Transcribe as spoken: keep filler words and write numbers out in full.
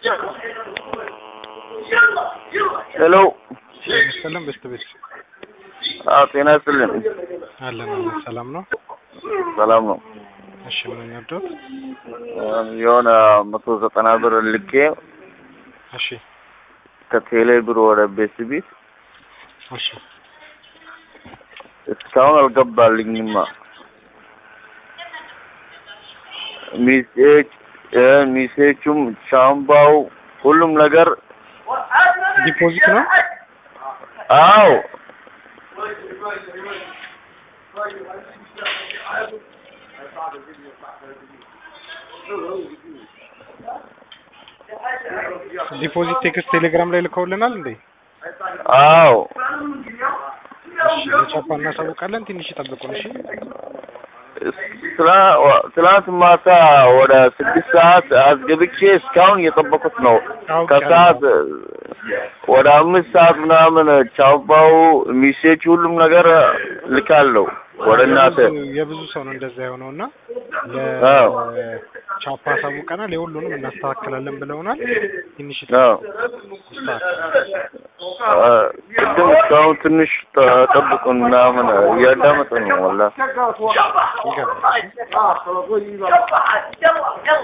ሄሎ ሰላም በስተቤት አዎ ጤና ይስጥልኝ አለን ሰላም ነው ሰላም ነው እሺ ምን ነበር የሆነ መቶ ዘጠና ብር ልኬ እሺ ከቴሌ ብር ወደ ቤስቢት እሺ እስካሁን አልገባልኝማ ሚሴጅ ሚሴጁም ሻምባው ሁሉም ነገር ዲፖዚት ነው አዎ ዲፖዚት ቴክስት ቴሌግራም ላይ ልከውልናል እንዴ አዎ እሺ ለቻፓና ሳውቃለን ትንሽ ይጠብቁን እሺ ትላንት ማታ ወደ ስድስት ሰዓት አስገብቼ እስካሁን እየጠበቁት ነው ከሰዓት ወደ አምስት ሰዓት ምናምን ቻውባው ሚሴጅ ሁሉም ነገር ልካለው ወደ እናንተ የብዙ ሰው ነው እንደዛ የሆነውና ለቻፓ ሳውቀና ለሁሉንም እናስተካክላለን ብለውናል ትንሽ ይስተካከላል ቅድም እስካሁን ትንሽ ተጠብቁን ምናምን እያዳመጥን ነው ወላሂ